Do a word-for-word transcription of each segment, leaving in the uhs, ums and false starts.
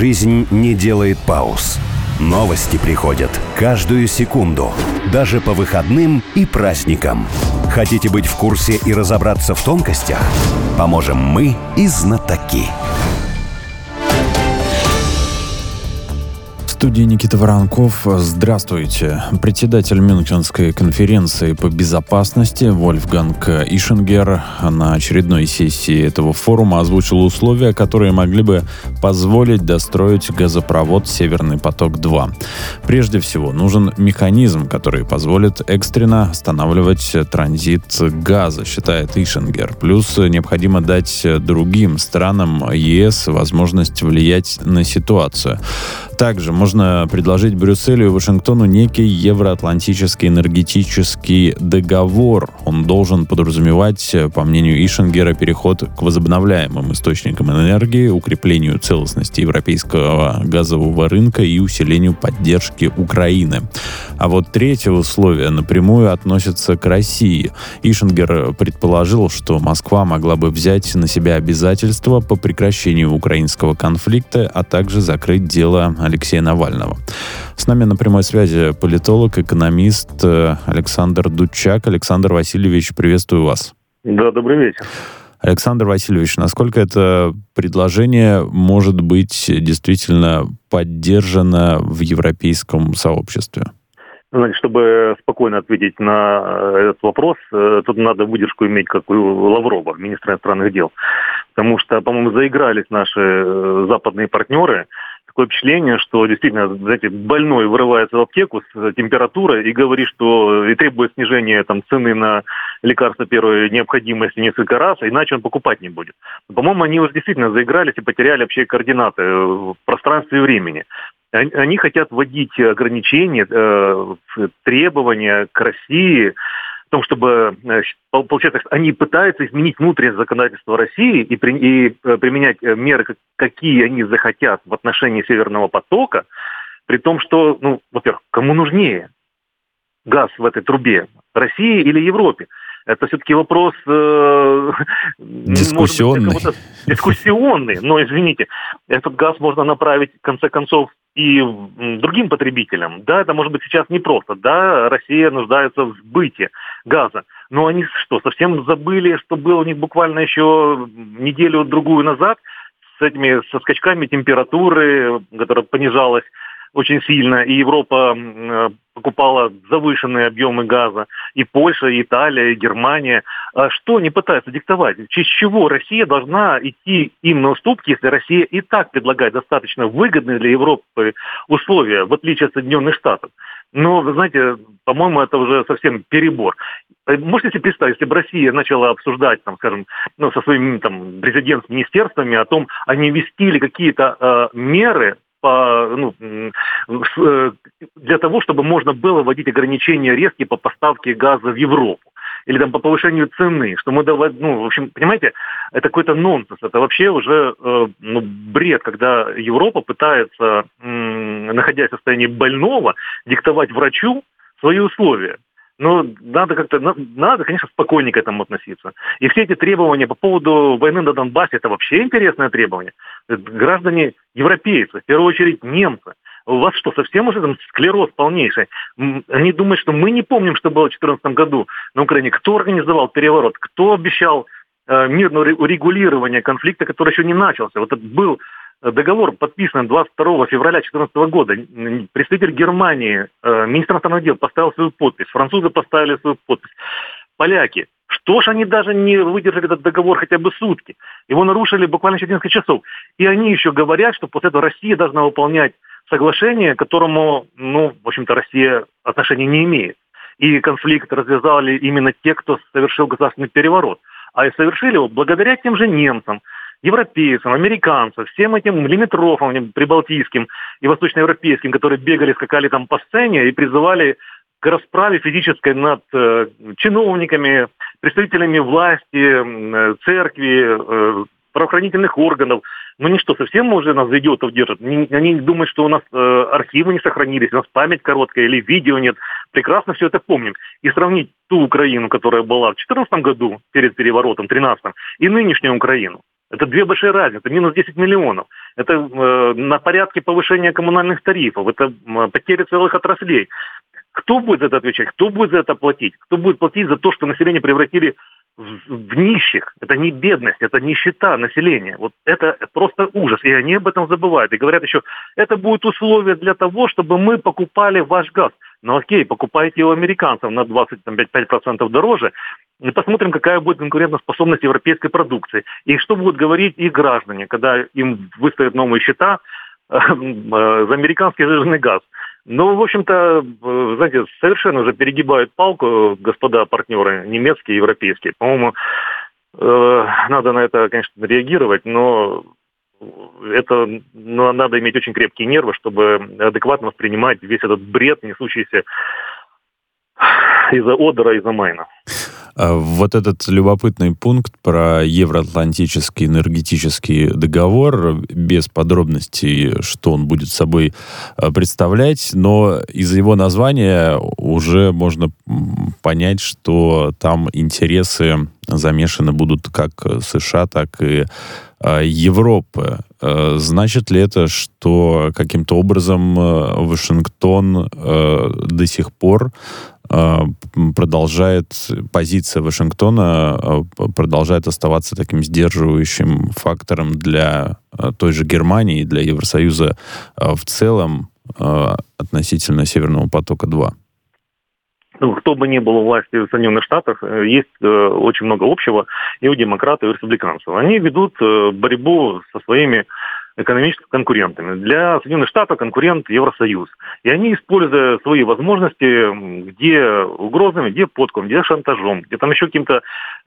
Жизнь не делает пауз. Новости приходят каждую секунду, даже по выходным и праздникам. Хотите быть в курсе и разобраться в тонкостях? Поможем мы и знатоки. В студии Никита Воронков. Здравствуйте. Председатель Мюнхенской конференции по безопасности Вольфганг Ишингер на очередной сессии этого форума озвучил условия, которые могли бы позволить достроить газопровод «Северный поток-два». Прежде всего, нужен механизм, который позволит экстренно останавливать транзит газа, считает Ишингер. Плюс необходимо дать другим странам ЕС возможность влиять на ситуацию. Также можно предложить Брюсселю и Вашингтону некий евроатлантический энергетический договор. Он должен подразумевать, по мнению Ишингера, переход к возобновляемым источникам энергии, укреплению целостности европейского газового рынка и усилению поддержки Украины. А вот третье условие напрямую относится к России. Ишингер предположил, что Москва могла бы взять на себя обязательства по прекращению украинского конфликта, а также закрыть дело Алексея Навального. С нами на прямой связи политолог, экономист Александр Дудчак. Александр Васильевич, приветствую вас. Да, добрый вечер. Александр Васильевич, насколько это предложение может быть действительно поддержано в европейском сообществе? Знаете, чтобы спокойно ответить на этот вопрос, тут надо выдержку иметь, как у Лаврова, министра иностранных дел. Потому что, по-моему, заигрались наши западные партнеры. Такое впечатление, что действительно, знаете, больной вырывается в аптеку с температурой и говорит, что и требует снижения там, цены на лекарства первой необходимости несколько раз, иначе он покупать не будет. По-моему, они уже действительно заигрались и потеряли вообще координаты в пространстве и времени. Они хотят вводить ограничения, требования к России, в том, чтобы, получается, они пытаются изменить внутреннее законодательство России и, при, и применять меры, какие они захотят в отношении Северного потока, при том, что, ну, во-первых, кому нужнее газ в этой трубе, России или Европе? Это все-таки вопрос э, дискуссионный. Может быть, дискуссионный, но, извините, этот газ можно направить, в конце концов, и другим потребителям. Да, это может быть сейчас непросто. Да, Россия нуждается в сбыте газа. Но они что, совсем забыли, что было у них буквально еще неделю-другую назад с этими со скачками температуры, которая понижалась очень сильно, и Европа э, покупала завышенные объемы газа, и Польша, и Италия, и Германия. А что они пытаются диктовать? В честь чего Россия должна идти им на уступки, если Россия и так предлагает достаточно выгодные для Европы условия, в отличие от Соединенных Штатов? Но, вы знаете, по-моему, это уже совсем перебор. Можете себе представить, если бы Россия начала обсуждать, там, скажем, ну, со своими там, президентс-министерствами о том, они ввести ли какие-то э, меры, По, ну, для того, чтобы можно было вводить ограничения резкие по поставке газа в Европу. Или там по повышению цены, что мы давали, ну, в общем, понимаете, это какой-то нонсенс, это вообще уже э, ну, бред, когда Европа пытается, э, находясь в состоянии больного, диктовать врачу свои условия. Но надо как-то, надо, конечно, спокойнее к этому относиться. И все эти требования по поводу войны на Донбассе, это вообще интересное требование. Граждане европейцы, в первую очередь немцы. У вас что, совсем уже там склероз полнейший? Они думают, что мы не помним, что было в две тысячи четырнадцатом году на Украине. Кто организовал переворот? Кто обещал э, мирное урегулирование конфликта, который еще не начался? Вот это был договор, подписан двадцать второго февраля две тысячи четырнадцатого года. Представитель Германии, э, министр иностранных дел поставил свою подпись. Французы поставили свою подпись. Поляки. Что ж они даже не выдержали этот договор хотя бы сутки? Его нарушили буквально через несколько часов. И они еще говорят, что после этого Россия должна выполнять соглашение, к которому, ну, в общем-то, Россия отношения не имеет. И конфликт развязали именно те, кто совершил государственный переворот. А и совершили его благодаря тем же немцам, европейцам, американцам, всем этим лимитрофам прибалтийским и восточноевропейским, которые бегали, скакали там по сцене и призывали к расправе физической над э, чиновниками, представителями власти, э, церкви, э, правоохранительных органов. Ну они что, совсем уже нас за идиотов держат? Они, они думают, что у нас э, архивы не сохранились, у нас память короткая или видео нет. Прекрасно все это помним. И сравнить ту Украину, которая была в две тысячи четырнадцатом году, перед переворотом, в две тысячи тринадцатом, и нынешнюю Украину. Это две большие разницы, минус десять миллионов. Это э, на порядке повышения коммунальных тарифов, это э, потери целых отраслей. Кто будет за это отвечать? Кто будет за это платить? Кто будет платить за то, что население превратили в, в нищих? Это не бедность, это нищета населения. Вот это просто ужас. И они об этом забывают. И говорят еще, это будет условие для того, чтобы мы покупали ваш газ. Ну окей, покупайте его американцам на двадцать пять процентов дороже. И посмотрим, какая будет конкурентоспособность европейской продукции. И что будут говорить их граждане, когда им выставят новые счета э, э, за американский жирный газ. Ну, в общем-то, знаете, совершенно уже перегибают палку господа партнеры немецкие, европейские. По-моему, э, надо на это, конечно, реагировать, но это ну, надо иметь очень крепкие нервы, чтобы адекватно воспринимать весь этот бред, несущийся из-за Одера, из-за Майна. Вот этот любопытный пункт про евроатлантический энергетический договор, без подробностей, что он будет собой представлять, но из его названия уже можно понять, что там интересы замешаны будут как США, так и Европы. Значит ли это, что каким-то образом Вашингтон до сих пор продолжает, позиция Вашингтона продолжает оставаться таким сдерживающим фактором для той же Германии и для Евросоюза в целом относительно Северного потока-два? Ну, кто бы ни был у власти в Соединенных Штатах, есть э, очень много общего и у демократов, и у республиканцев. Они ведут э, борьбу со своими экономическими конкурентами. Для Соединенных Штатов конкурент Евросоюз. И они, используя свои возможности, где угрозами, где подкупом, где шантажом, где там еще каким-то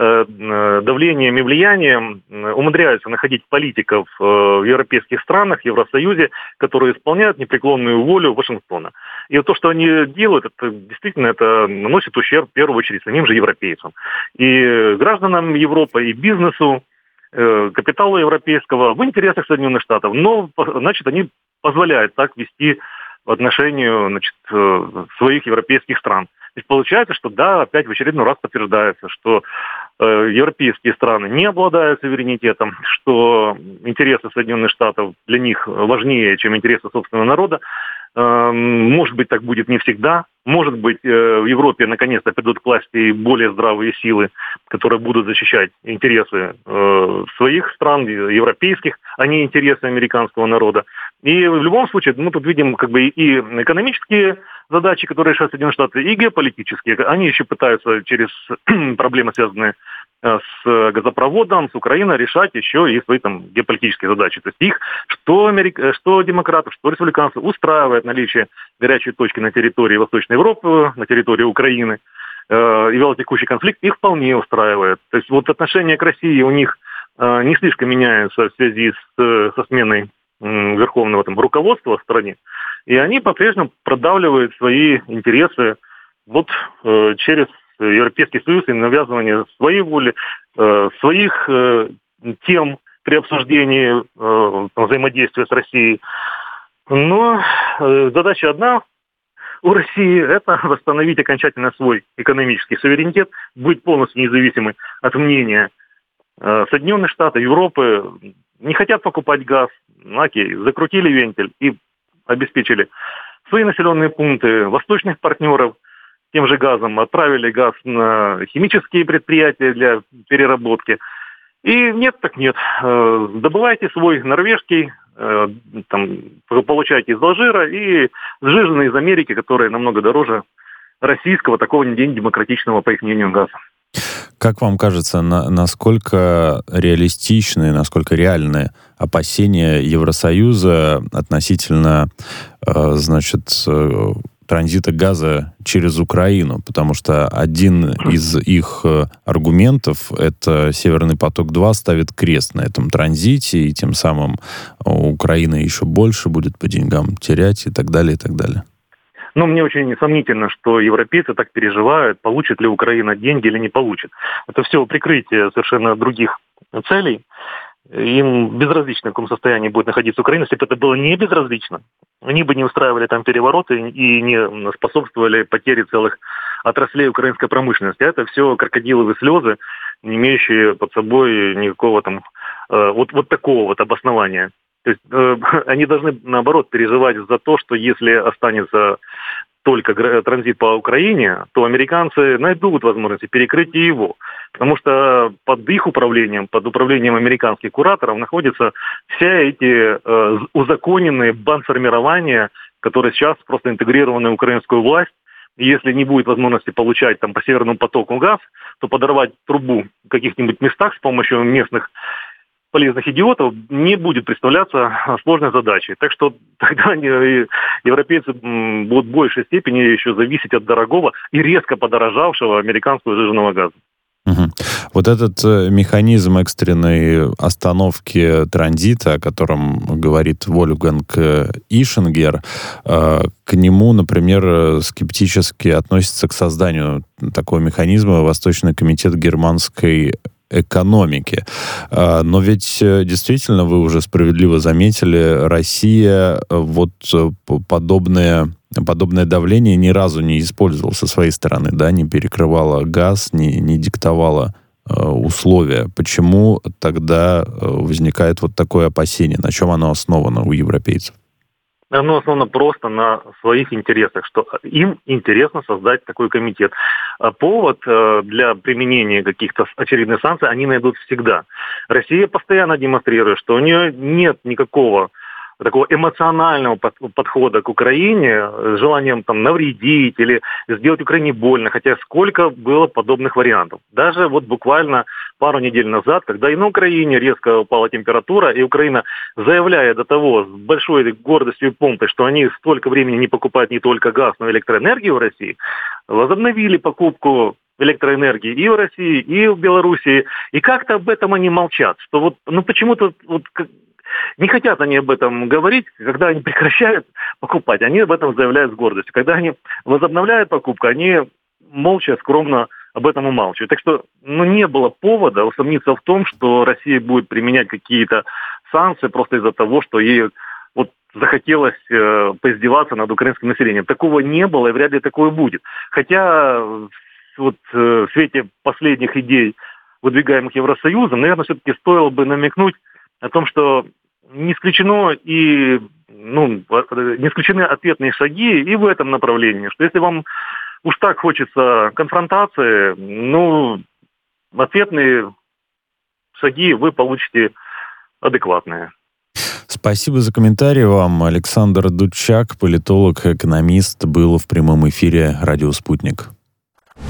э, давлением и влиянием, э, умудряются находить политиков э, в европейских странах, в Евросоюзе, которые исполняют непреклонную волю Вашингтона. И вот то, что они делают, это действительно это наносит ущерб в первую очередь самим же европейцам. И гражданам Европы, и бизнесу, капитала европейского в интересах Соединенных Штатов, но, значит, они позволяют так вести в отношении, значит, своих европейских стран. То есть получается, что да, опять в очередной раз подтверждается, что э, европейские страны не обладают суверенитетом, что интересы Соединенных Штатов для них важнее, чем интересы собственного народа. Э, может быть, так будет не всегда. Может быть, э, в Европе наконец-то придут к власти более здравые силы, которые будут защищать интересы э, своих стран, европейских, а не интересы американского народа. И в любом случае мы тут видим как бы и экономические задачи, которые решают Соединенные Штаты, и геополитические. Они еще пытаются через проблемы, связанные с газопроводом, с Украиной, решать еще и свои там геополитические задачи. То есть их, что, америк... что демократов, что республиканцев, устраивает наличие горячей точки на территории Восточной Европы, на территории Украины, э, и вялотекущий конфликт их вполне устраивает. То есть вот отношения к России у них э, не слишком меняются в связи с, со сменой э, верховного там, руководства в стране, и они по-прежнему продавливают свои интересы вот э, через Европейский Союз и навязывание своей воли, э, своих э, тем при обсуждении э, взаимодействия с Россией. Но э, задача одна у России – это восстановить окончательно свой экономический суверенитет, быть полностью независимой от мнения э, Соединенных Штатов, Европы. Не хотят покупать газ, окей, закрутили вентиль и обеспечили свои населенные пункты, восточных партнеров тем же газом, отправили газ на химические предприятия для переработки. И нет, так нет. Добывайте свой норвежский, там, получайте из Алжира и сжиженный из Америки, который намного дороже российского, такого не демократичного, по их мнению, газа. Как вам кажется, на, насколько реалистичны, насколько реальны опасения Евросоюза относительно, э, значит, э, транзита газа через Украину? Потому что один из их аргументов, это Северный поток-два, ставит крест на этом транзите, и тем самым Украина еще больше будет по деньгам терять, и так далее, и так далее. Но мне очень сомнительно, что европейцы так переживают, получит ли Украина деньги или не получит. Это все прикрытие совершенно других целей. Им безразлично, в каком состоянии будет находиться Украина. Если бы это было не безразлично, они бы не устраивали там перевороты и не способствовали потере целых отраслей украинской промышленности. Это все крокодиловые слезы не имеющие под собой никакого там вот, вот такого вот обоснования. То есть э, они должны, наоборот, переживать за то, что если останется только транзит по Украине, то американцы найдут возможности перекрыть и его. Потому что под их управлением, под управлением американских кураторов находятся все эти э, узаконенные бандформирования, которые сейчас просто интегрированы в украинскую власть. И если не будет возможности получать там по Северному потоку газ, то подорвать трубу в каких-нибудь местах с помощью местных полезных идиотов не будет представляться сложной задачей. Так что тогда они, европейцы будут в большей степени еще зависеть от дорогого и резко подорожавшего американского сжиженного газа. Угу. Вот этот механизм экстренной остановки транзита, о котором говорит Вольфганг Ишингер, к нему, например, скептически относится к созданию такого механизма Восточный комитет германской экономики. Но ведь действительно, вы уже справедливо заметили, Россия вот подобное, подобное давление ни разу не использовала со своей стороны, да, не перекрывала газ, не, не диктовала условия. Почему тогда возникает вот такое опасение? На чем оно основано у европейцев? Оно основано просто на своих интересах, что им интересно создать такой комитет. А повод для применения каких-то очередных санкций они найдут всегда. Россия постоянно демонстрирует, что у нее нет никакого такого эмоционального подхода к Украине с желанием там навредить или сделать Украине больно, хотя сколько было подобных вариантов. Даже вот буквально пару недель назад, когда и на Украине резко упала температура, и Украина, заявляя до того с большой гордостью и помпой, что они столько времени не покупают не только газ, но и электроэнергию в России, возобновили покупку электроэнергии и в России, и в Белоруссии, и как-то об этом они молчат, что вот, ну почему-то вот не хотят они об этом говорить, когда они прекращают покупать, они об этом заявляют с гордостью. Когда они возобновляют покупку, они молча, скромно об этом умалчивают. Так что ну, не было повода усомниться в том, что Россия будет применять какие-то санкции просто из-за того, что ей вот захотелось э, поиздеваться над украинским населением. Такого не было и вряд ли такое будет. Хотя вот э, в свете последних идей, выдвигаемых Евросоюзом, наверное, все-таки стоило бы намекнуть о том, что не исключено и ну, не исключены ответные шаги и в этом направлении, что если вам уж так хочется конфронтации, ну, ответные шаги вы получите адекватные. Спасибо за комментарий вам. Александр Дудчак, политолог, экономист, был в прямом эфире «Радио Спутник».